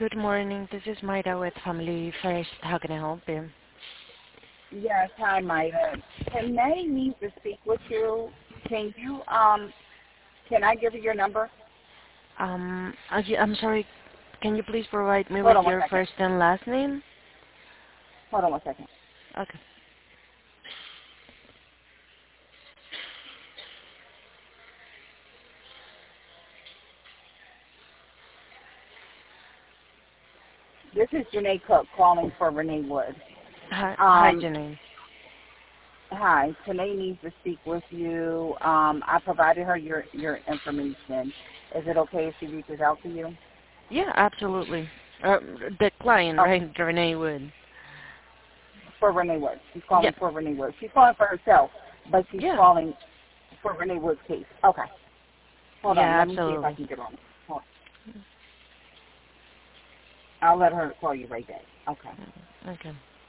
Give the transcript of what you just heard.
Good morning. This is Maida with Family First. How can I help you? Yes, hi, Maida. Renee needs to speak with you. Can I give you your number? I'm sorry. Can you please provide me Hold with on one your second. first and last name? Hold on one second. Okay. This is Janae Cook calling for Renee Wood. Hi, Janine. Hi, Renee needs to speak with you. I provided her your information. Is it okay if she reaches out to you? Yeah, absolutely. The client, Oh, right? Renee Wood. for Renee Wood. She's calling Yeah. for Renee Wood. She's calling for herself, but she's Yeah. calling for Renee Wood's case. Okay. Hold on. Yeah, Let me see if I absolutely. can get on. Hold on. I'll let her call you right back. Okay. Okay.